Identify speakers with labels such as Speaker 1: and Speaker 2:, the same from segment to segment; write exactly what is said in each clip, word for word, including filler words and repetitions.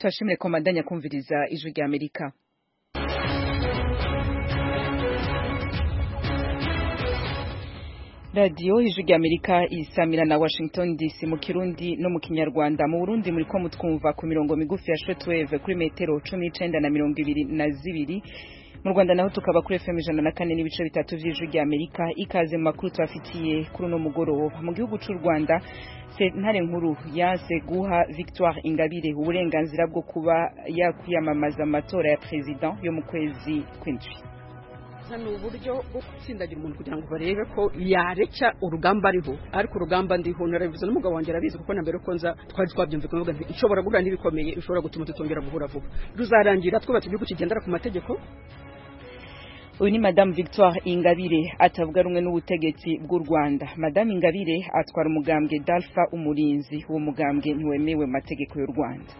Speaker 1: Turashimire komandanya kumviriza ijwi rya Amerika. Radio ijwi rya Amerika isamira na Washington D C mu Kirundi no mu Kinyarwanda. Mu Burundi muri ko mutwumva ku mirongo migufi ya shortwave kuri metero cumi n'icenda na mirongo ibiri na zibiri. Mu Rwanda naho tukaba kuri F M ijana na kane n'ibice bitatu vy'ijwi rya Amerika. Ikaze mu makuru twafitiye kuri no mugoroba. Mu gihugu c'u Rwanda sentare nkuru yanse guha Victoire Ingabire uburenganzira bwo kuba yakwiyamamaza amatora ya president yo mu kwezi kw'indwi.
Speaker 2: Hano uburyo bwo gutsindagira umuntu kugira ngo barebe ko yareca urugamba ariho, ariko urugamba ndiho narabivuze n'umugabo wanjye arabizi kuko na mbere ko nza twari twabyumve kuvuga nti ishobora guhura n'ibikomeye ishobora gutuma tutongera guhura vuba, ruzarangira twubatse igihugu kigendera ku mategeko.
Speaker 1: Uyu ni Madame Victoire Ingabire atavuga rumwe n'ubutegetsi bw'u Rwanda. Madame Ingabire atwara umugambwe Dalfa Umurinzi, uwo mugambwe ntiwemewe mu mategeko y'u Rwanda.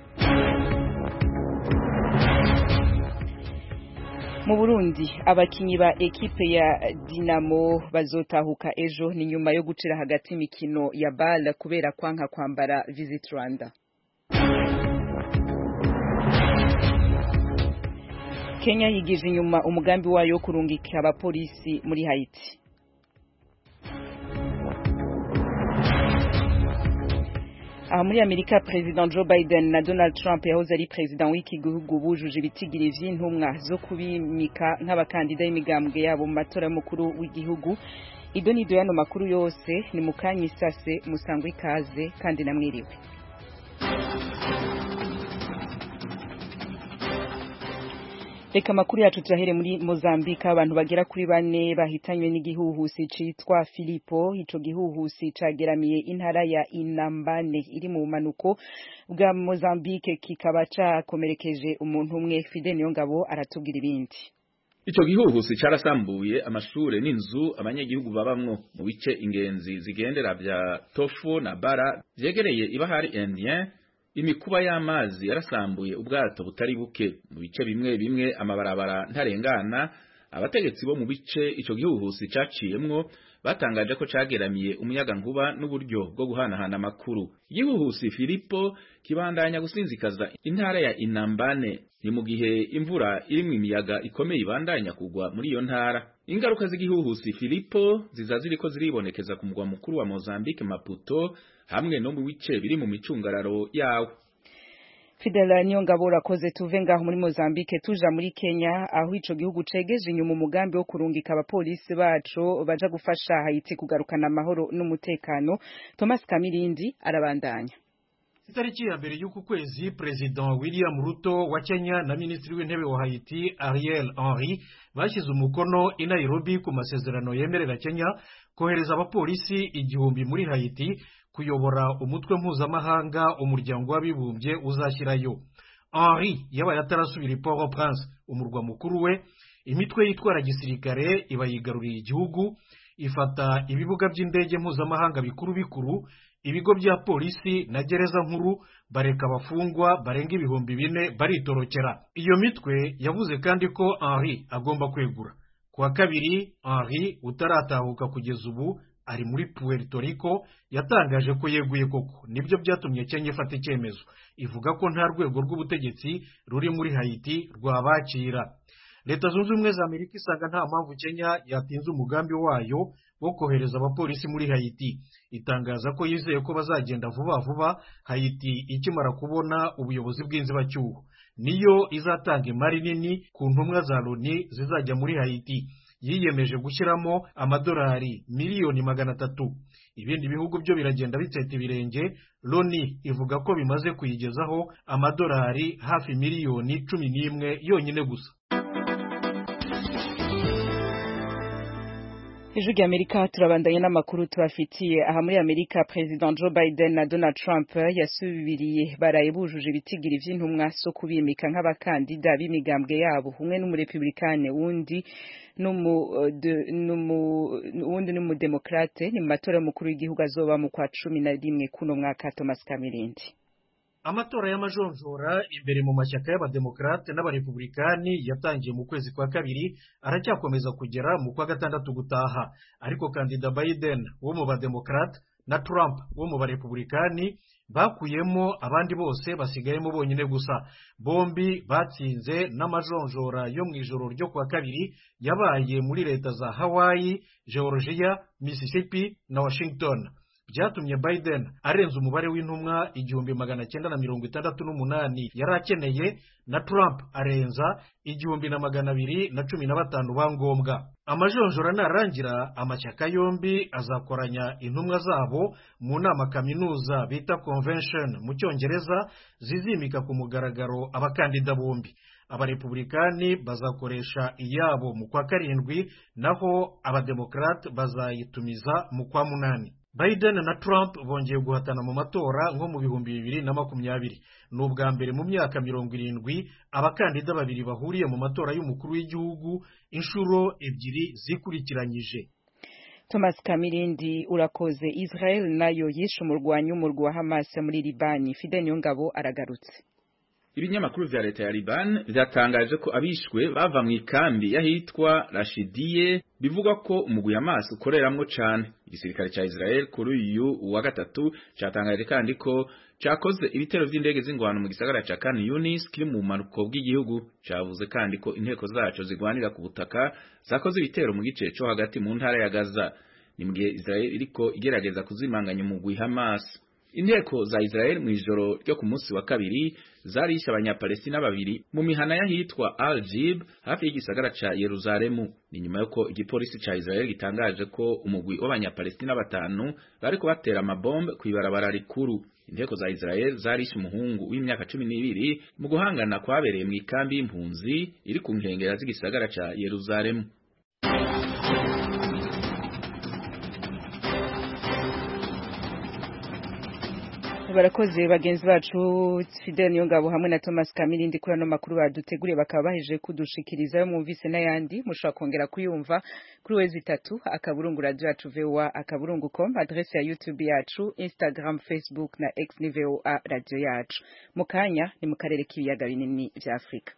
Speaker 1: Mu Burundi abakinyi ba ekipe ya Dinamo bazotahuka ejo ni nyuma yo gucira hagati imikino ya bala kubera kwanka kwambara Visit Rwanda. Kenya yigije inyuma umugambi wayo kurungika abapolisi muri Haiti. Aha muri Amerika President Joe Biden na Donald Trump yahoze ari president w'iki gihugu bujuje ibitigiri vy'intumwa zo kubimika nk'abakandida y'imigambwe yabo mu matora y'umukuru w'igihugu. Ido nido yano makuru yose ni mukanyi sase musangwe ikaze kandi namwiriwe. Reka makuru yacu tuyahere muri Mozambique. Abantu bagera kuri bane bahitanywe n'igihuhusi citwa Filipo. Ico gihuhusi cageramiye intara ya Inambane iri mu manuko bwa Mozambique, kikaba cakomerekeje umuntu umwe. Fidel Niyongabo aratubwira ibindi.
Speaker 3: Ico gihuhusi carasambuye amashure n'inzu abanyagihugu babamwo mu bice ingenzi zigendera vya Tofu na Bara vyegereye ibahari Indien. Imikuba y'amazi yarasambuye ubwato butari buke mu bice bimwe bimwe, amabarabara ntarengana. Abategetsi bo mu bice ico gihuhusi caciyemwo batangaje ko cageramiye umuyaga nkuba n'uburyo bwo guhanahana amakuru. Igihuhusi Filipo kibandanya gusinzikaza intara ya Inambane ni mu gihe imvura irimwo imiyaga ikomeye ibandanya kugwa muri iyo ntara. Ingaruka z'igihuhusi Filipo ziza ziriko ziribonekeza ku mugwa mukuru wa Mozambique Maputo hamwe no mu bice biri mu micungararo yawo.
Speaker 1: Fidel Niyongabo rakoze. Tuve ngaho muri Mozambique tuja muri Kenya, aho ico gihugu cegeje inyuma umugambi wo kurungika abapolisi baco baja gufasha Haiti kugarukana amahoro n'umutekano. Thomas Kamirindi arabandanya.
Speaker 4: Itariki ya mbere y'uku kwezi President William Ruto wa Kenya na Ministri w'intebe wa Haiti Ariel Henry bashize umukono i Nairobi ku masezerano yemerera Kenya kohereza abapolisi igihumbi muri Haiti kuyobora umutwe mpuzamahanga umuryango w'abibumbye uzashyirayo. Henry yabaye atarasubira Port-au-Prince umurwa mukuru we. Imitwe yitwara gisirikare iba yigaruriye igihugu, ifata ibibuga by'indege mpuzamahanga bikuru bikuru, ibigo bya polisi na gereza nkuru, bareka abafungwa barenga ibihumbi bine baritorokera. Iyo mitwe yavuze kandi ko Henry agomba kwegura. Kuwa kabiri Henry utaratahuka kugeza ubu ari muri Puerto Rico yatangaje ko yeguye koko. Nibyo byatumye Kenya ifata icyemezo, ivuga ko nta rwego rw'ubutegetsi ruri muri Haiti rwabakira. Leta Zunze Ubumwe za Amerika isanga nta mpamvu Kenya yatinze umugambi wayo wo kohereza abapolisi muri Haiti. Itangaza ko yizeye ko bazagenda vuba vuba Haiti ikimara kubona ubuyobozi bw'inzibacyuho. Niyo izatanga imari nini ku ntumwa za Loni zizajya muri Haiti. Yiyemeje gushyiramo amadolari miliyoni magana atatu. Ibindi bihugu byo biragenda bitseta ibirenge. Loni ivuga ko bimaze kuyigezaho amadolari hafi miliyoni cumi n'imwe yonyine gusa.
Speaker 1: Ijwi rya Amerika turabandanye n'amakuru tubafitiye. Aha muri Amerika President Joe Biden na Donald Trump yasubiriye baraye bujuje ibitigiri vy'intumwa so kubimika nk'abakandida b'imigambwe yabo. Umwe n'umurepublikane wundi numu numu wundi n'umudemokrate ni mu matora y'umukuru w'igihugu azoba mu kwa cumi na rimwe kuno mwaka. Thomas Kamirindi.
Speaker 4: Amatora y'amajonjora imbere mu mashyaka y'abademokrate n'abarepublikani yatangiye mu kwezi kwa kabiri aracyakomeza kugera mu kwa gatandatu gutaha, ariko kandida Biden wo mu bademokrate na Trump wo mu barepublikani bakuyemo abandi bose basigayemo bonyine gusa. Bombi batsinze n'amajonjora yo mu ijoro ryo kuwa kabiri yabaye muri leta za Hawaii, Georgia, Mississippi na Washington. Byatumye Biden arenza umubare w'intumwa igihumbi magana cyenda na mirongo itandatu n'umunani yari akeneye, na Trump arenza igihumbi na magana abiri na cumi na batanu bangombwa. Amajonjora narangira, amashyaka yombi azakoranya intumwa zabo mu nama kaminuza bita convention mu Cyongereza, zizimika ku mugaragaro abakandida bombi. Abarepublikani bazakoresha iyabo mu kwa karindwi, naho abademokrate bazayitumiza mu kwa munani. Biden na Trump bongeye guhatana mu matora nko mu bihumbi bibiri na makumyabiri. Ni ubwa mbere mu myaka mirongo irindwi abakandida babiri bahuriye mu matora y'umukuru w'igihugu inshuro ebyiri zikurikiranyije.
Speaker 1: Thomas Kamirindi, urakoze. Israel nayo yishe umurwanyi w'umurwi wa Hamas muri Libani. Fidel Niyongabo aragarutse.
Speaker 3: Ibinyamakuru vya leta ya Liban vyatangaje ko abishwe bava mu ikambi yahitwa Rashidiye, bivuga ko umugwi Hamas ukoreramwo cane. Igisirikare ca Israel kuri uyu wa gatatu catangaje kandi ko cakoze ibitero vy'indege z'ingwano mu gisagara ca Khan Yunis kiri mu manuko bw'igihugu. Cavuze kandi ko inteko zaco zigwanira ku butaka zakoze ibitero mu gice cyo hagati mu ntara ya Gaza. Ni mu gihe Israel iriko igerageza kuzimanganya umugwi Hamas. Inteko za Israel mu ijoro ryo ku munsi wa kabiri zarishe abanyapalestina babiri mu mihana yahitwa Al-Jib hafi y'igisagara ca Yerusalemu. Ni nyuma yuko igipolisi ca Israel gitangaje ko umugwi w'abanyapalestina batanu bariko batera amabombe kw'ibarabara rikuru. Inteko za Israel zarishe umuhungu w'imyaka cumi n'ibiri mu guhangana kwabereye mu ikambi y'impunzi iri ku nkengera z'igisagara ca Yerusalemu.
Speaker 1: Barakoze bagenzi bacu Fidel Niyongabo hamwe na Thomas Kamirindi kuri ano makuru baduteguriye, bakaba baheje kudushikiriza yo mwumvise n'ayandi mushobora kongera kuyumva kuri wezi itatu akaburungu radio yacu V O A akaburungu com, adresse ya YouTube yacu, Instagram, Facebook na X ni V O A radio yacu. Mukanya ni mu karere k'ibiyaga binini vya Afrika.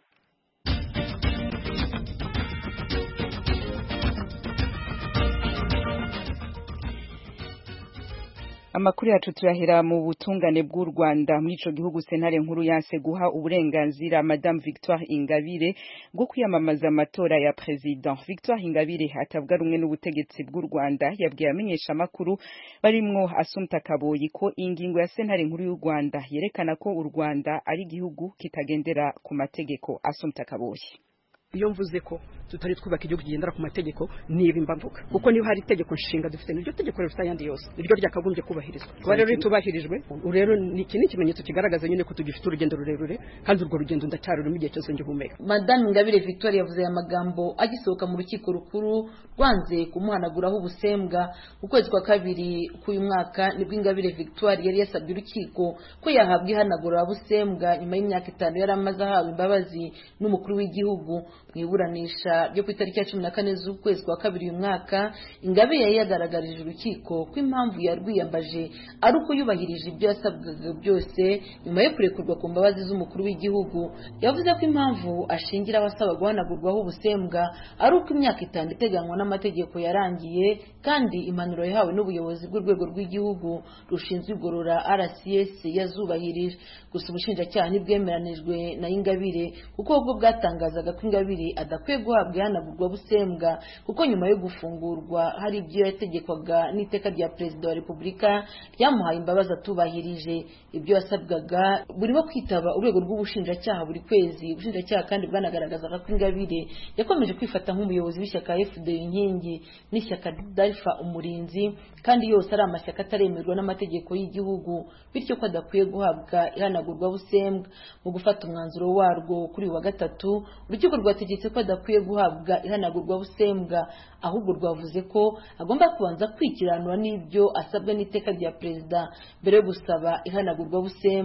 Speaker 1: Amakuru yacu turahera mu butungane bw'u Rwanda. Muri ico gihugu sentare nkuru yanse guha uburenganzira Madame Victoire Ingabire bwo kwiyamamaza amatora ya president. Victoire Ingabire atavuga rumwe n'ubutegetsi bw'u Rwanda yabwiye amenyesha amakuru barimwo Assumpta Kaboyi ko ingingo ya sentare nkuru y'u Rwanda yerekana ko u Rwanda ari igihugu kitagendera ku mategeko. Assumpta Kaboyi:
Speaker 2: iyo mvuze ko tutari twubaka igihugu kigendera ku mategeko niba imbavuga, kuko niba hari itegeko nshinga dufite n'iryo tegeko rifite ayandi yose niryo ryakagombye kubahirizwa. Kuba rero ritubahirijwe, rero ni iki ni ikimenyetso kigaragaza nyine ko tugifite urugendo rurerure, kandi urwo rugendo ndacyarurimo igihe cyose ngihumeka.
Speaker 5: Madame Ingabire Victoire yavuze aya magambo agisohoka mu rukiko rukuru rwanze kumuhanaguraho ubusembwa. Mu kwezi kwa kabiri k'uyu mwaka nibwo Ingabire Victoire yari yasabye urukiko ko yahabwa ihanagura busembwa nyuma y'imyaka itanu yari amaze ahawe imbabazi n'umukuru w'igihugu. Mu iburanisha ryo ku itariki ya cumi na kane z'ukwezi kwa kabiri uyu mwaka, Ingabire yari yagaragarije urukiko ko impamvu yarwiyambaje ari uko yubahirije ibyo yasabwaga byose nyuma yo kurekurwa ku mbabazi z'umukuru w'igihugu. Yavuze ko impamvu ashingira abasaba guhanagurwaho ubusembwa ari uko imyaka itanu iteganywa n'amategeko yarangiye kandi impanuro yahawe n'ubuyobozi bw'urwego rw'igihugu rushinzwe igorora R C S yazubahirije. Gusa ubushinjacyaha ntibwemeranijwe na Ingabire kuko ubwo bwatangazaga ko Ingabire adakwiye guhabwa ihanagurwa busembwa kuko nyuma yo gufungurwa hari ibyo yategekwaga n'iteka rya Perezida wa Repubulika ryamuhaye imbabazi atubahirije. Ibyo yasabwaga burimo kwitaba urwego rw'ubushinjacyaha buri kwezi. Ubushinjacyaha kandi bwanagaragazaga ko Ingabire yakomeje kwifata nk'umuyobozi w'ishyaka F D inkingi n'ishyaka Dalfa umurinzi, kandi yose ari amashyaka ataremerwa n'amategeko y'igihugu, bityo ko adakwiye guhabwa ihanagurwa busembwa. Mu gufata umwanzuro warwo kuri wa gatatu, urukiko rwategetse ko adakwiye guhabwa ihanagurwa busembwa, ahubwo rwavuze ko agomba kubanza kwikiranura n'ibyo asabwa n'iteka rya Perezida mbere yo gusaba ihanagurwa busembwa.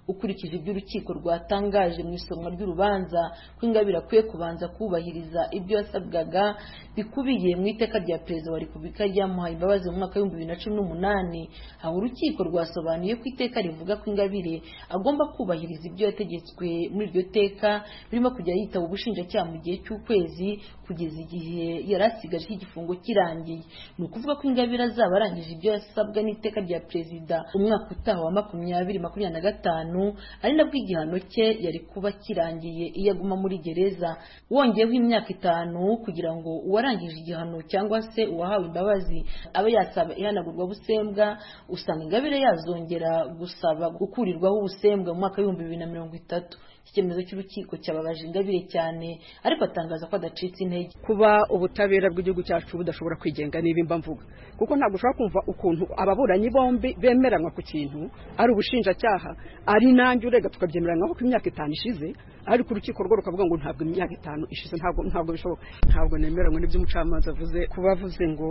Speaker 5: ukurikije ibyo urukiko rwatangaje mu isomwa ry'urubanza ko Ingabire akwiye kubanza kubahiriza ibyo yasabwaga bikubiye mu iteka rya perezida wa repubulika ryamuhaye imbabazi mu mwaka w'ibihumbi bibiri na cumi n'umunani. aho urukiko rwasobanuye ko iteka rivuga ko Ingabire agomba kubahiriza ibyo yategetswe muri iryo teka birimo kujya yitaba ubushinjacyaha mu gihe cy'ukwezi kugeza igihe yari asigaje igifungo kirangiye. ni ukuvuga ko Ingabire azaba arangije ibyo yasabwa n'iteka rya perezida umwaka utaha wa makumyabiri makumyabiri na gatanu, ari nabwo igihano cye yari kuba kirangiye iyo aguma muri gereza. wongeyeho imyaka itanu kugira ngo uwarangije igihano cyangwa se uwahawe imbabazi abe yasaba ihanagurwa busembwa, usanga Ingabire yazongera gusaba gukurirwaho ubusembwa mu mwaka w'ibihumbi bibiri na mirongo itatu. icyemezo cy'urukiko cyababaje Ingabire cyane, ariko atangaza ko adacitse intege.
Speaker 2: kuba ubutabera bw'igihugu cyacu budashobora kwigenga niba imba mvuga, kuko ntabwo ushobora kumva ukuntu ababuranyi bombi bemeranwa ku kintu, ari ubushinjacyaha ari nanjye urega tukabyemeranywaho ko imyaka itanu ishize, ariko urukiko rwo rukavuga ngo ntabwo imyaka itanu ishize. ntabwo ntabwo bishoboka. ntabwo nemeranywa n'ibyo umucamanza avuze, kuba avuze ngo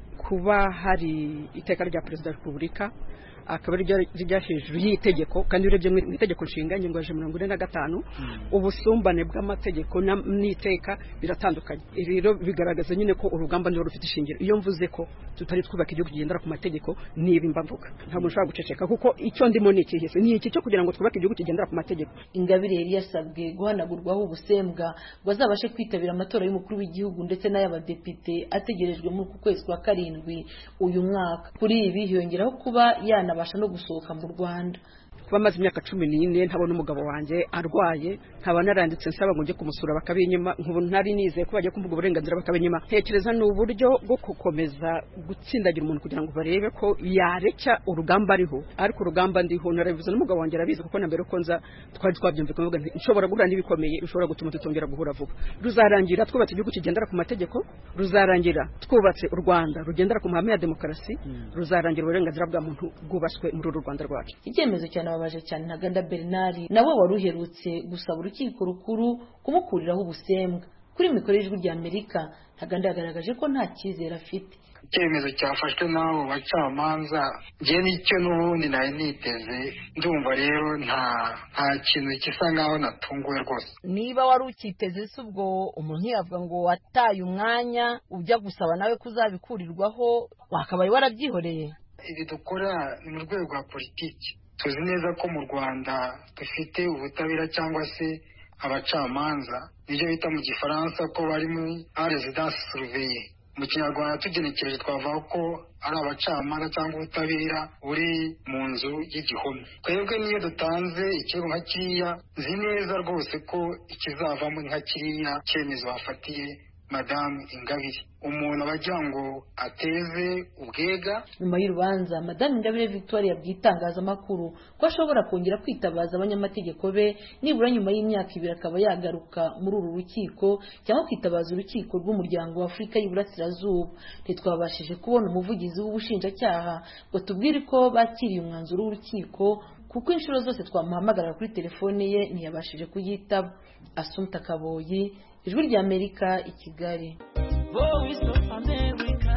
Speaker 2: kuba hari iteka rya perezida wa repubulika akaba ari rya hejuru y'itegeko, kandi urebye mu itegeko nshinga ingingo ya mirongo ine na gatanu ubusumbane bw'amategeko n'iteka biratandukanye. rero bigaragaza nyine ko urugamba niho rufite ishingiro. iyo mvuze ko tutari twubaka igihugu kigendera ku mategeko niba imba mvuga, ntabwo nshobora guceceka, kuko icyo ndimo ni iki ni iki cyo kugira ngo twubake igihugu kigendera ku mategeko.
Speaker 5: Ingabire yari yasabwe guhanagurwaho ubusembwa ngo azabashe kwitabira amatora y'umukuru w'igihugu ndetse n'ay'abadepite ategerejwe muri uku kwezi kwa karindwi uyu mwaka. kuri ibi hiyongeraho kuba yana abasha no gusohoka mu Rwanda.
Speaker 2: kuba maze imyaka cumi n'ine ntabona umugabo wanjye arwaye, nkaba naranditse nsaba ngo njye kumusura bakabinyima, nk'ubu ntari nizeye ko bagiye kumvuga uburenganzira bakabinyima. ntekereza ni uburyo bwo gukomeza gutsindagira umuntu kugira ngo barebe ko yareca urugamba ariho, ariko urugamba ndiho narabivuze n'umugabo wanjye arabizi, kuko na mbere ko nza twari twabyumvikanye kuvuga nti nshobora guhura n'ibikomeye bishobora gutuma tutongera guhura vuba. ruzarangira twubatse igihugu kigendera ku mategeko, ruzarangira twubatse u Rwanda rugendera ku mahame ya demokarasi, ruzarangira uburenganzira bwa muntu bwubaswe muri uru Rwanda rwacu.
Speaker 5: icyemezo cyane baje cyane Ntaganda Bernard nawe wari uherutse gusaba urukiko rukuru kumukuriraho ubusembwa. kuri mikoro y'ijwi rya Amerika, Ntaganda yagaragaje ko nta cyizere afite.
Speaker 6: icyemezo cyafashwe n'abo bacamanza njye nicyo n'ubundi nari niteze, ndumva rero nta nta kintu gisa nkaho natunguwe rwose.
Speaker 7: niba wari ukiteze se ubwo umuntu yavuga ngo wataye umwanya ujya gusaba nawe kuzabikurirwaho, wakabaye warabyihoreye.
Speaker 6: ibi dukora ni mu rwego rwa politiki. tuzi neza ko mu Rwanda dufite ubutabera cyangwa se abacamanza, nibyo bita mu gifaransa ko bari muri residence surveillée. mu kinyarwanda tugenekereje twavuga ko ari abacamanza cyangwa ubutabera buri mu nzu y'igihome. twebwe niyo dutanze ikirego nka kiriya, nzi neza rwose ko ikizavamo nka kiriya cyemezo bafatiye Madame Ingabire, umuntu abagira ngo ateze ubwega.
Speaker 5: nyuma y'urubanza, Madame Ingabire Victoire yabwiye itangazamakuru ko ashobora kongera kwitabaza abanyamategeko be nibura nyuma y'imyaka ibiri akaba yagaruka muri uru rukiko, cyangwa kwitabaza urukiko rw'umuryango wa Afurika y'Iburasirazuba. ntitwabashije kubona umuvugizi w'ubushinjacyaha ngo tubwire ko bakiriye umwanzuro w'urukiko, kuko inshuro zose twamuhamagara kuri telefone ye ntiyabashije kuyitaba. Assumpta Kaboyi, ijwi rya Amerika, i Kigali.
Speaker 8: Voice of America,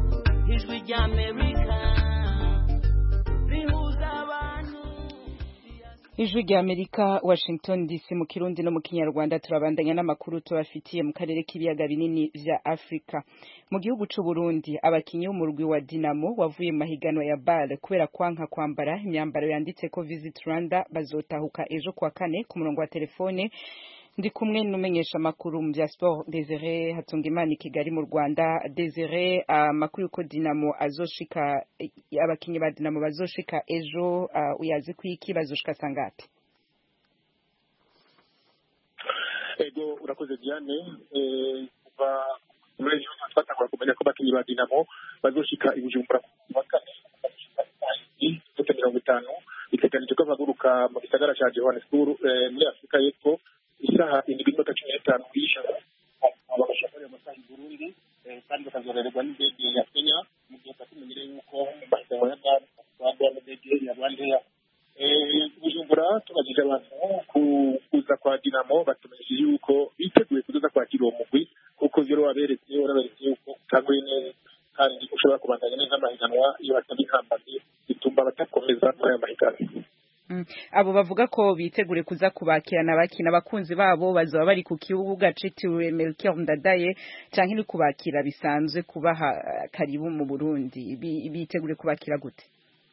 Speaker 8: ijwi rya Amerika, rihuza abantu.
Speaker 1: ijwi rya Amerika, Washington D C, mu Kirundi no mu Kinyarwanda. turabandanya n'amakuru tubafitiye mu karere k'ibiyaga binini vya Afrika. mu gihugu c'u Burundi, abakinyi b'umurwi wa Dinamo wavuye mu mahiganwa ya B A L kubera kwanka kwambara imyambaro yanditseko Visit Rwanda bazotahuka ejo kuwa kane. ku murongo wa telefone ndi kumwe n'umenyesha makuru mu bya sport Desire Hatungimana i Kigali mu Rwanda. Desire, amakuru uh, ko Dinamo azoshika, abakinyi ba Dinamo bazoshika ejo, uh, uyazi ko iki bazoshika sangate?
Speaker 9: ego urakoze Diane. eh kuva muri ejo twatangwa kumenya ko abakinyi ba Dinamo bazoshika i Bujumbura ku kane kuri mirongo itanu, biteganijwe ko baguruka mu gisagara cya Johannesburg muri Afurika y'Epfo isaha indwi n'iminota cumi n'itanu y'ijoro. abagashaka amasaha i Burundi kandi bakazorererwa n'indege ya Kenya, mu gihe batumenyere yuko amahiganwa ya Rwanda n'indege ya Rwandair. Bujumbura tubagije abantu kuza kwa Dinamo, batumenyeshe yuko biteguye kuza kwakira uwo mugwi, kuko zero waberetse waraberetse yuko utaguye neza kandi ushobora kubandanya neza amahiganwa iyo batari intambamyi bituma batakomeza muri aya mahiganwa.
Speaker 1: Mm. abo bavuga ko bitegure kuza kubakirana bakina abakunzi babo bazaba bari ku kibuga citiriwe Melchior Ndadaye canke ni kubakira bisanzwe kubaha karibu mu Burundi bitegure kubakira gute?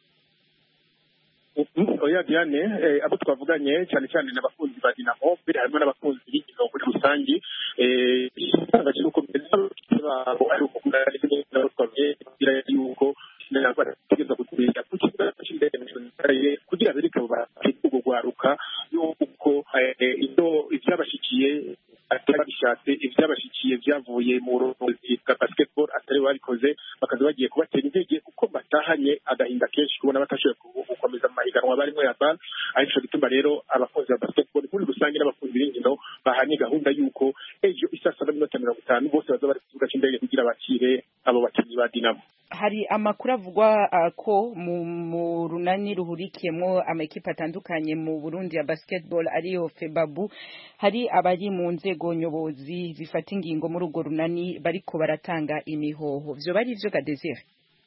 Speaker 9: Oya Diane, eh, abo twavuganye cyane cyane n'abakunzi ba Dinamo mbere harimo n'abakunzi b'imikino muri rusangi eh cyangwa cyuko baba ari ukugura n'ibintu twabye kugira yuko n'abara kugeza kugira kugira cy'indege kugira bereka bafite gwaruka yuko indo ibyabashikiye atari bishatse ibyabashikiye byavuye mu burongozi bwa basketball atari babikoze bakaza bagiye kubatera intege kuko batahanye agahinda kenshi kubona batashoboye gukomeza amahiganwa barimo ya bal ariko bituma rero abakozi ba basketball muri rusange n'abakunzi b'inkino bahanye gahunda yuko ejo isasa n'iminota mirongo itanu bose bazaba bari kuvuga cy'indege kugira bakire abo bakinnyi ba Dinamo.
Speaker 1: Hari amakuru avugwa uh, ko mu runani ruhurikiyemo amakipe atandukanye mu Burundi ya basketball ariyo Febabu hari abari mu nzego nyobozi zifata ingingo muri urwo runani bariko baratanga imihoho vyo bari ivyo ga Desire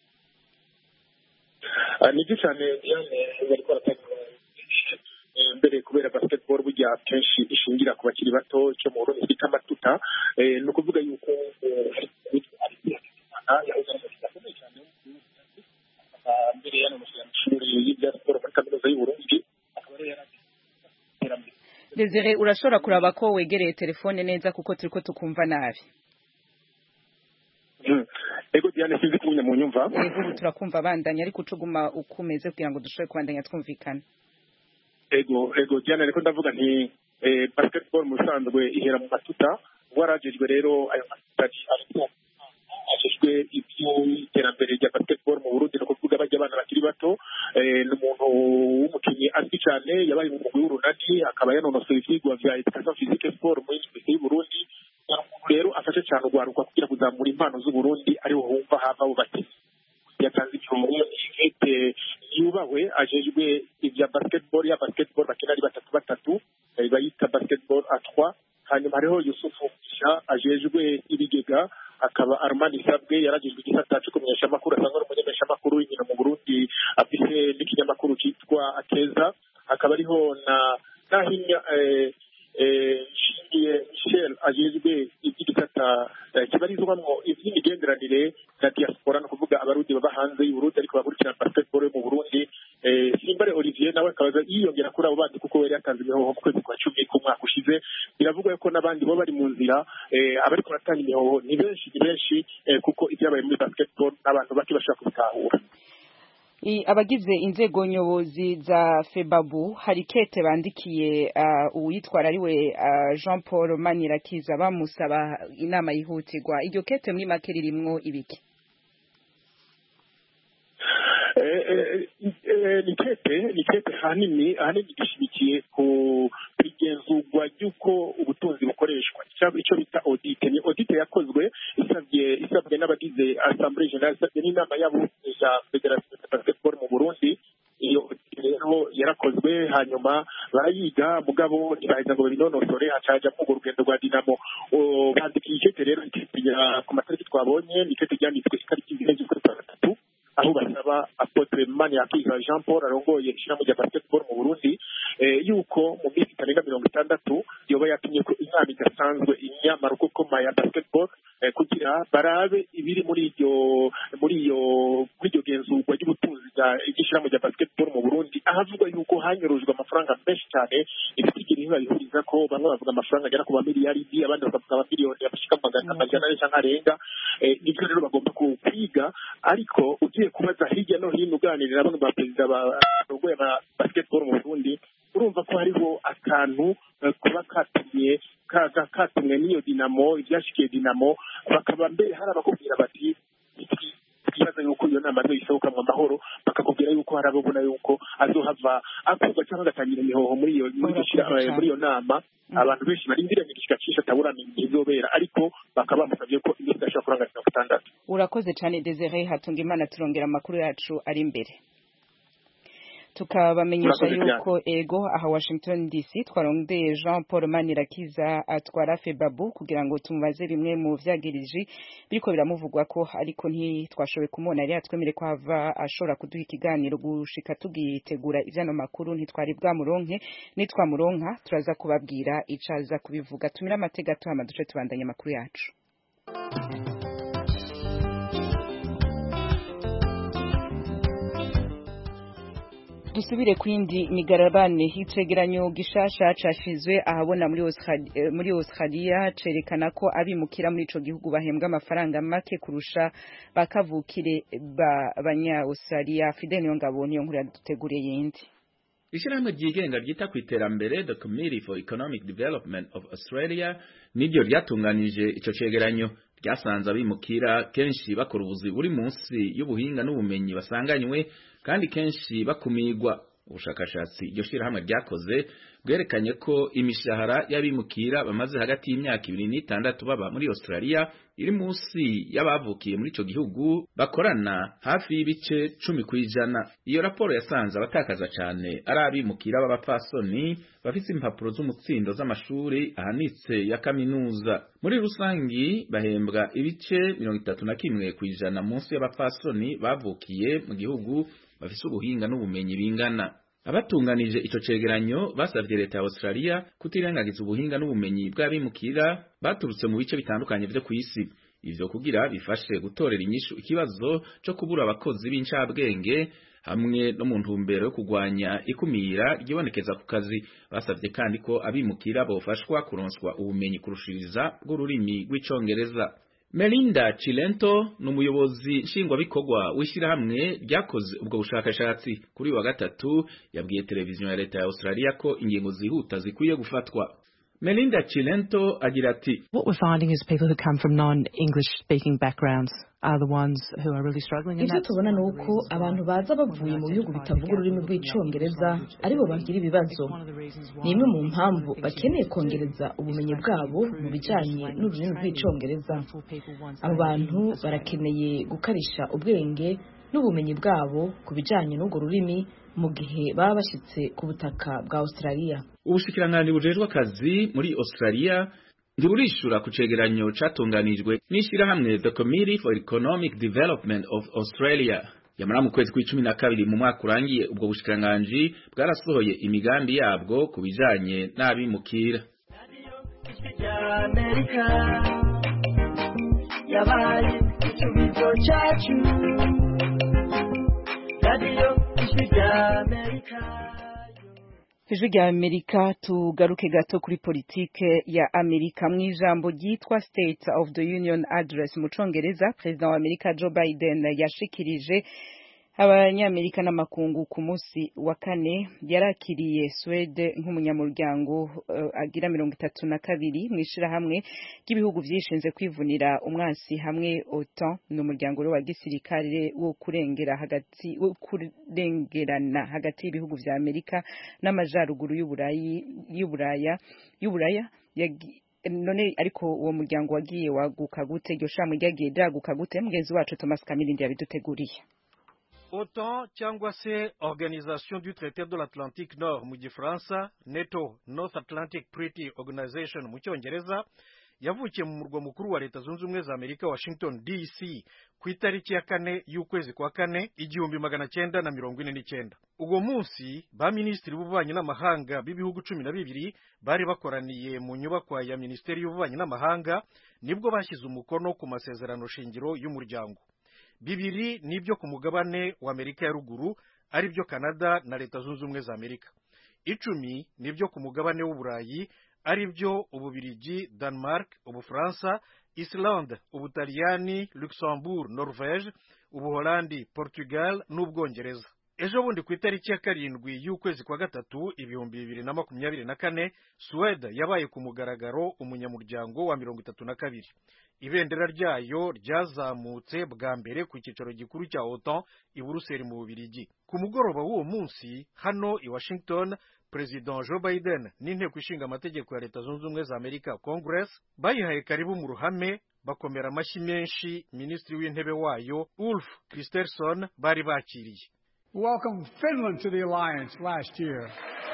Speaker 9: nibyo cyane Diane bari baratanga mbere kubera basketball burya kenshi ishingira ku bakiri bato cyo mu Burundi bita matuta no kuvuga yuko mbere yana mushuri y'ibya siporo muri kaminuza y'u Burundi akaba rero yaraterambere.
Speaker 1: Desire urashobora kuraba ko wegereye telefone neza kuko turiko tukumva nabi.
Speaker 9: Ego Diane sinzi kunya mu nyumva.
Speaker 1: Ego turakumva bandanya ariko ucuguma ukumeze kugira ngo dushobore kubandanya twumvikana.
Speaker 9: Ego ego Diane ariko ndavuga nti eh, basketball mu sanzwe ihera mu matuta warajejwe rero ayo matuta ariko ashishwe ibyo iterambere rya basketball mu Burundi no kuvuga bajya abana bakiri bato eh n'umuntu w'umukinyi azwi cyane yabaye mu mugwi w'urunani akaba yanonosoye ivyigwa vya education physique sport muri Université y'u Burundi rero afashe cyane ugwaruka kugira kuzamura impano z'u Burundi ariho humva hava abo bakinnyi yatanze icyombo ikete yubahwe ajejwe ibya basketball ya basketball bakina ari batatu batatu bayita basketball a trois hanyuma hariho Yusufu Kisha ajejwe ibigega akaba Armani Sabwe yaragijwe igisata cyo kumenyesha makuru asanga n'umunyesha makuru w'inkino mu Burundi afise n'ikinyamakuru cyitwa Akeza akaba ariho na nahinya eh eh Shingiye Michel ajejwe igisata kibarizwamo iby'imigenderanire na diaspora no kuvuga abarundi baba hanze y'u Burundi ariko bakurikirana basketball mu Burundi eh Simbare Olivier nawe akabaza yiyongera kuri abo bandi kuko yari yatanze imihoho mu kwezi kwa cumi ku mwaka ushize biravugwa ko nabandi bo bari mu nzira eh abari kuratanga imihoho ni benshi ni benshi kuko ibyabaye muri basketball n'abantu baki bashaka kubitahura.
Speaker 1: Abagize inzego nyobozi za Febabu hari kete bandikiye uh, uwitwara ariwe uh, Jean Paul Manirakiza bamusaba inama yihutirwa iryo kete muri make ririmwo ibiki?
Speaker 9: eh eh nikete nikete hanini hanini gishimikiye ku igenzurwa ry'uko ubutunzi bukoreshwa icyo bita audit ni audit yakozwe isabye isabye n'abagize assemblée générale isabye n'inama y'abo ya Federation de Basketball mu Burundi iyo rero yarakozwe hanyuma barayiga mugabo ntibaheza ngo babinonosore hacaja mu rugendo rwa Dinamo bandikiye ikete rero ku matariki twabonye ikete ryanditswe itariki zine z'ukwezi kwa gatatu aho basaba Apotre Manirakiza Jean Paul arongoye ishirahamwe rya basketball mu Burundi yuko mu minsi itarenga mirongo itandatu yoba yatumye ko inama idasanzwe inyamara kuko ya basketball kugira barabe ibiri muri iryo muri iyo muri iryo genzurwa ry'ubutunzi bw'ishirahamwe rya basketball mu Burundi ahavugwa yuko hanyurujwe amafaranga menshi cyane ibitigiri bihuriza ko bamwe bavuga amafaranga agera ku bamiliyaridi abandi bakavuga amamiliyoni yabashika magana amajana cyangwa arenga nibyo rero bagomba kwiga ariko ugiye kubaza hirya no hino uganirira bamwe ba perezida barongoye ba basketball mu Burundi urumva ko hariho akantu kuba katumye kaga katumwe n'iyo Dinamo ibyashikiye Dinamo bakaba mbere hari abakubwira bati ikibazo yuko iyo nama zo isohoka mu mahoro bakakubwira yuko hari ababona yuko azohava akorwa cyangwa agatangira imihoho muri iyo muri iyo nama abantu benshi barindiriye igishika cisha taburana izobera ariko bakaba bamusabye ko iminsi idashobora kuranga mirongo itandatu.
Speaker 1: Urakoze cyane Desire Hatungimana turongera amakuru yacu ari imbere. tukabamenyesha yuko ego aha Washington D C twarondeye Jean Paul Manirakiza atwara Febabu kugira ngo tumubaze bimwe mu vyagiriji biriko biramuvugwa ko ariko ntitwashoboye kumubona yari atwemere ko hava ashobora kuduha ikiganiro gushika tugitegura ivyano makuru ntitwari bwamuronke nitwamuronka turaza kubabwira icaza kubivuga tumira amatega tuhama duce tubandanya makuru yacu. Dusubire kwindi migarabane hicegeranyo gishasha cashizwe ahabona muri Australia, muri Australia cerekana ko abimukira muri ico gihugu bahembwa amafaranga make kurusha bakavukire ba banya Australia. Fidel Nyongabo niyo nkuru yaduteguriye yindi.
Speaker 3: Ishirahamwe ryigenga ryita ku iterambere The Committee for Economic Development of Australia niryo ryatunganije ico cegeranyo ryasanze abimukira kenshi bakora ubuzi buri munsi y'ubuhinga n'ubumenyi basanganywe kandi kenshi bakumigwa. Ubushakashatsi iryo shirahamwe ryakoze bwerekanye ko imishahara y'abimukira bamaze hagati y'imyaka ibiri n'itandatu baba muri Australia iri munsi y'abavukiye muri ico gihugu bakorana hafi y'ibice cumi kwijana. Iyo raporo yasanze abatakaza cane ari abimukira b'abapfasoni bafise impapuro z'umutsindo z'amashuri ahanitse ya kaminuza. Muri rusangi bahembwa ibice mirongo itatu na kimwe kwijana munsi y'abapfasoni bavukiye mu gihugu bafise ubuhinga n'ubumenyi bingana. Abatunganije ico cegeranyo basavye leta ya Australia kutirengagiza ubuhinga n'ubumenyi bw'abimukira baturutse mu bice bitandukanye vyo kw'isi, ivyo kugira bifashe gutorera inyishu ikibazo co kubura abakozi b'incabwenge hamwe no mu ntumbero yo kugwanya ikumira ryibonekeza ku kazi. Basavye kandi ko abimukira bofashwa kuronswa ubumenyi kurushiriza bw'ururimi rw'icongereza. Melinda Chilento numuyobozi nshingwa bikorwa w'ishirahamwe ryakoze ubwo bushakashatsi kuri wa gatatu yabwiye televiziyo ya leta ya Australia ko ingingo zihuta zikwiye gufatwa. Melinda Chilento agira ati,
Speaker 10: what we're finding is people who come from non-English speaking backgrounds are the ones who are really struggling.
Speaker 11: Ivyo tubona nuko abantu baza bavuye mu bihugu bitavuga ururimi rw'icongereza aribo bagira ibibazo. Ni imwe mu mpamvu bakeneye kongereza ubumenyi bwabo mu bijanye n'ururimi rw'icongereza. Abo bantu barakeneye gukarisha ubwenge n'ubumenyi bwabo ku bijanye n'urwo rurimi mu gihe baba bashitse ku butaka bwa Australia.
Speaker 3: Ubushikiranganji bujejwe akazi muri Australia ntiburishura ku cegeranyo catunganijwe n'ishirahamwe The Committee for Economic Development of Australia. Yamara mu kwezi kw'icumi na kabiri mu mwaka urangiye ubwo bushikiranganji bwarasohoye imigambi yabwo ku bijanye n'abimukira. Yabaye ikibizo cyacu Radio
Speaker 1: Ijwi rya Amerika tugaruke gato kuri politike ya Amerika mu ijambo ryitwa State of the Union Address mu Congereza. President wa Amerika Joe Biden yashikirije abanyamerika n'amakungu ku munsi wa kane yarakiriye Swede nk'umunyamuryango uh, agira mirongo itatu na kabiri mwishira hamwe ry'ibihugu vyishinze kwivunira umwansi hamwe OTAN n'umuryango wa gisirikare wo kurengera hagati wo kurengerana hagati y'ibihugu vya Amerika n'amajaruguru y'Uburayi y'Uburaya y'Uburaya none ariko uwo muryango wagiye waguka gute iryo shamwe ryagiye ryaguka gute mugenzi wacu Thomas Kamilindi yabiduteguriye.
Speaker 4: OTAN cyangwa se Organisation du Traité de l'Atlantique Nord mu Gifaransa, NATO North Atlantic Treaty Organization mu Cyongereza, yavukiye mu murwa mukuru wa Leta Zunze Ubumwe za Amerika Washington D C ku itariki ya kane y'ukwezi kwa kane igihumbi magana cyenda na mirongo ine n'icyenda. Ubwo munsi ba minisitiri b'ububanyi n'amahanga b'ibihugu cumi na bibiri bari bakoraniye mu nyubakwa ya Minisiteri y'Ububanyi n'Amahanga nibwo bashyize umukono ku masezerano shingiro y'umuryango. Bibiri nibyo ku mugabane wa Amerika ya ruguru ari byo Canada na Leta Zunze Ubumwe za Amerika. Icumi nibyo ku mugabane w'Uburayi ari byo Ububirigi, Denmark, Ubufaransa, Islande, Ubutaliyani, Luxembourg, Norvège, Ubuholandi, Portugal n'Ubwongereza. Ejo bundi ku itariki ya karindwi y'ukwezi kwa gatatu ibihumbi bibiri na makumyabiri na kane Swede yabaye ku mugaragaro umunyamuryango wa mirongo itatu na kabiri. Ibendera ryayo ryazamutse bwa mbere ku cyicaro gikuru cya OTAN i Buruseli mu Bubiligi. Ku mugoroba w'uwo munsi hano i Washington, President Joe Biden n'inteko ishinga amategeko ya Leta Zunze Ubumwe za Amerika Congress bayihaye karibu mu ruhame bakomera amashyi menshi Minisitiri w'intebe wayo Ulf Kristersson bari bakiriye.
Speaker 12: welcomed Finland to the alliance last year.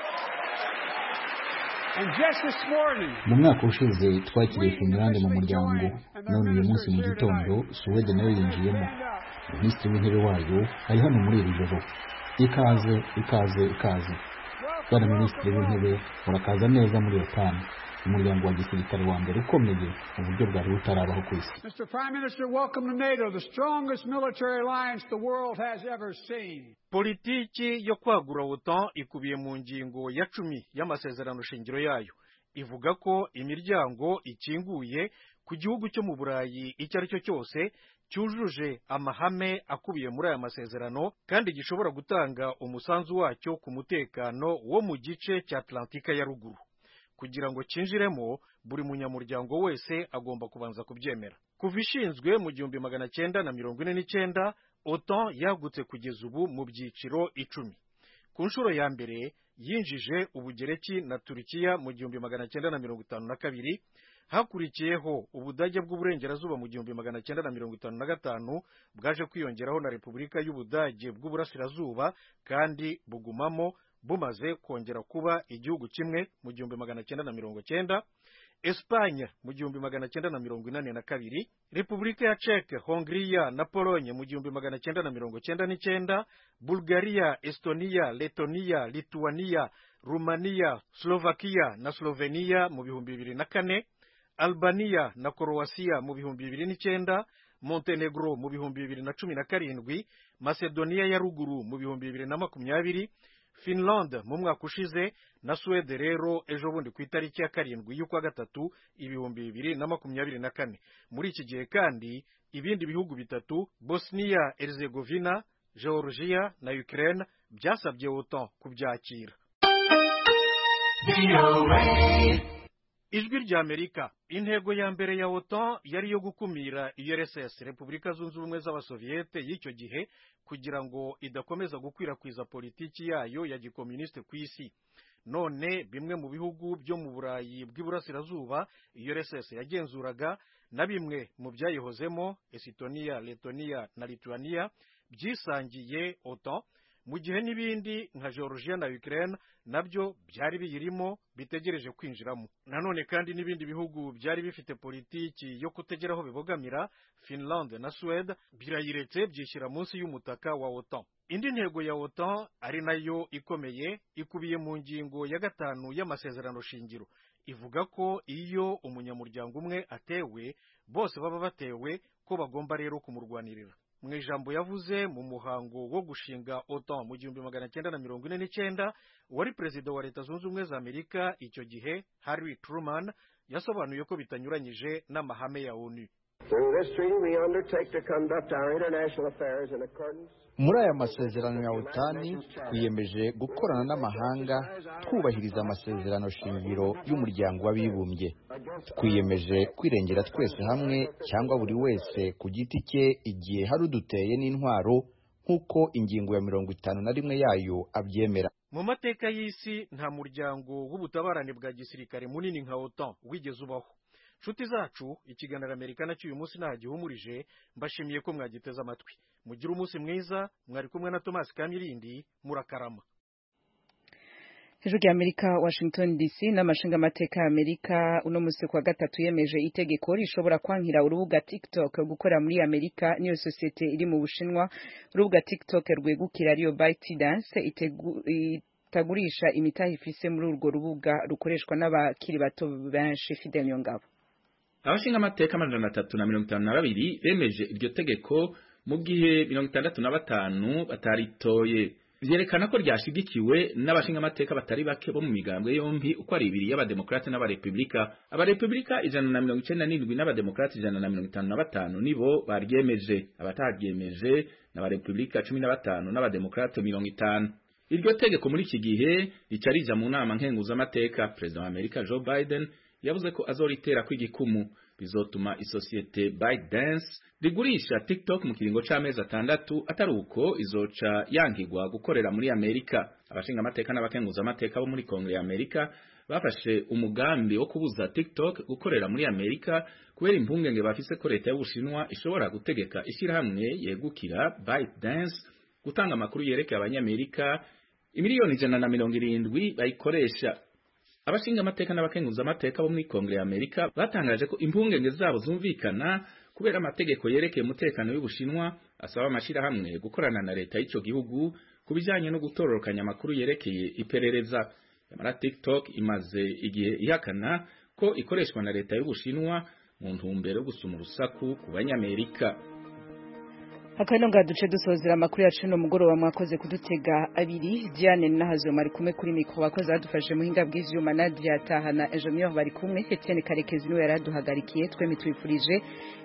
Speaker 12: And just this morning,
Speaker 13: mu mwaka ushize twakiriye Finland mu muryango, none uyu munsi mu gitondo Suwede nayo yinjiyemo. Minisitiri w'intebe wayo ari hano muri iri joro. Ikaze, ikaze, ikaze. Bwana Minisitiri w'intebe, urakaza neza muri OTAN, umuryango wa gisirikare wa mbere ukomeye mu buryo bwari butarabaho ku isi.
Speaker 12: Mister Prime Minister, welcome to NATO, the strongest military alliance the world has ever seen.
Speaker 4: Politiki yo kwagura OTAN ikubiye mu ngingo ya cumi y'amasezerano shingiro yayo. Ivuga ko imiryango ikinguye ku gihugu cyo mu Burayi icyo ari cyo cyose cyujuje amahame akubiye muri aya masezerano kandi gishobora gutanga umusanzu wacyo ku mutekano wo mu gice cya Atlantika ya ruguru. Kugira ngo cinjiremo, buri munyamuryango wese agomba kubanza kubyemera. Kuva ishinzwe mu gihumbi magana cyenda na mirongo ine n'icyenda, OTAN yagutse kugeza ubu mu byiciro icumi. Ku nshuro ya mbere yinjije Ubugereki na Turikiya mu gihumbi magana cyenda na mirongo itanu na kabiri, hakurikiyeho Ubudage bw'uburengerazuba mu gihumbi magana cyenda na mirongo itanu na gatanu, bwaje kwiyongeraho na Repubulika y'Ubudage bw'uburasirazuba kandi bugumamo bumaze kongera kuba igihugu kimwe mu gihumbi magana cyenda na mirongo cyenda, Espanya mu gihumbi magana cyenda na mirongo inani na kabiri, Repubulika ya Czech, Hongria na Polonye mu gihumbi magana cyenda na mirongo cyenda n'icyenda, Bulgaria, Estonia, Letonia, Lithuania, Rumania, Slovakia na Slovenia mu bihumbi bibiri na kane, Albania na Croatia mu bihumbi bibiri n'icyenda, Montenegro mu bihumbi bibiri na cumi na karindwi, Macedonia ya ruguru mu bihumbi bibiri na makumyabiri, Finland mu mwaka ushize na Suwede rero ejo bundi ku itariki ya karindwi y'ukwa gatatu ibihumbi bibiri na makumyabiri na kane. Muri iki gihe kandi ibindi bihugu bitatu, Bosnia Herzegovina, Georgia na Ukraine, byasabye OTAN kubyakira. Ijwi rya Amerika. Intego ya mbere ya OTAN yari yo gukumira U R S S, Repubulika Zunze Ubumwe z'Abasoviyete y'icyo gihe, kugira ngo idakomeza gukwirakwiza politiki yayo ya gikomuniste ku isi. None bimwe mu bihugu byo mu Burayi bw'iburasirazuba U R S S yagenzuraga na bimwe mu byayihozemo, Estonia, Letonia na Lithuania, byisangiye OTAN, mu gihe n'ibindi nka Georgia na Ukraine nabyo byari biyirimo bitegereje kwinjiramo. Nanone kandi n'ibindi bihugu byari bifite politiki yo kutegeraho bibogamira, Finland na Suwede, birayiretse byishyira munsi y'umutaka wa OTAN. Indi ntego ya OTAN ari nayo ikomeye ikubiye mu ngingo ya gatanu y'amasezerano shingiro. Ivuga ko iyo umunyamuryango umwe atewe, bose baba batewe, ko bagomba rero kumurwanirira. Mu ijambo yavuze mu muhango wo gushinga OTAN mu gihumbi magana cyenda na mirongo ine n'icyenda, wari perezida wa Leta Zunze Ubumwe za Amerika icyo gihe Harry Truman yasobanuye ko bitanyuranyije n'amahame ya ONU.
Speaker 14: Muri aya masezerano ya OTAN twiyemeje gukorana n'amahanga twubahiriza amasezerano shingiro y'umuryango w'abibumbye. Twiyemeje kwirengera twese hamwe cyangwa buri wese ku giti cye igihe hari uduteye n'intwaro nk'uko ingingo ya mirongo itanu na rimwe yayo abyemera.
Speaker 4: Mu mateka y'isi nta muryango w'ubutabarane bwa gisirikare munini nka OTAN wigeze ubaho. Nshuti zacu, ikiganiro Amerika nacyo uyu munsi nahagihumurije, mbashimiye ko mwagiteze amatwi. Mugire umunsi mwiza, mwari kumwe na Thomas Kamirindi, murakarama.
Speaker 1: Ijwi rya Amerika, Washington D C. N'amashinga amateka ya Amerika uno munsi kwa gatatu yemeje itegeko rishobora kwankira urubuga TikTok gukora muri Amerika niyo sosiyete iri mu Bushinwa. Urubuga TikTok rwegukira ariyo ByteDance itegu itagurisha imitahe ifise muri urwo rubuga rukoreshwa n'abakiri bato benshi. Fidel Nyongabo.
Speaker 3: Abashinga amateka amajana atatu na mirongo itanu na babiri bemeje iryo tegeko mu gihe mirongo itandatu na batanu bataritoye. Vyerekana ko ryashigikiwe n'abashinga amateka batari bake bo mu migambwe yombi uko ari ibiri y'abademokrate n'abarepublika. Abarepublika ijana na mirongo icenda n'indwi n'abademokrate ijana na mirongo itanu na batanu nibo baryemeje. Abataryemeje n'abarepublika cumi na batanu n'abademokrate mirongo itanu. Iryo tegeko muri iki gihe ricarija mu nama nkenguza amateka. President wa Amerika Joe Biden yavuze ko azoritera kw'igikumu. Bizotuma isosiyete ByteDance rigurisha TikTok mu kiringo c'amezi atandatu, atari uko izoca yankigwa gukorera muri Amerika. Abashinga amateka n'abakenguza amateka bo muri Kongre ya Amerika bafashe umugambi wo kubuza TikTok gukorera muri Amerika kubera impungenge bafise ko leta y'Ubushinwa ishobora gutegeka ishirahamwe yegukira ByteDance gutanga amakuru yerekeye abanyamerika imiliyoni ijana na mirongo irindwi bayikoresha. Abashinga amateka n'abakenguza amateka bo muri Kongere ya Amerika batangaje ko impungenge zabo zumvikana kubera amategeko yerekeye umutekano w'Ubushinwa asaba amashirahamwe gukorana na leta y'ico gihugu kubijanye no gutororokanya amakuru yerekeye iperereza. Yamara TikTok imaze igihe ihakana ko ikoreshwa na leta y'Ubushinwa mu ntumbero yo gusuma urusaku ku banyamerika.
Speaker 1: Akano ngaduce dusozera amakuru yacu no mugoroba mwakoze kudutega abiri. Diane Nahazo mari kumwe kuri mikro bakoze adufashe muhinga bw'ivyuma Nadia Tahana Engineer bari kumwe Etienne Karekezi niwe yaraduhagarikiye twe mitwifurije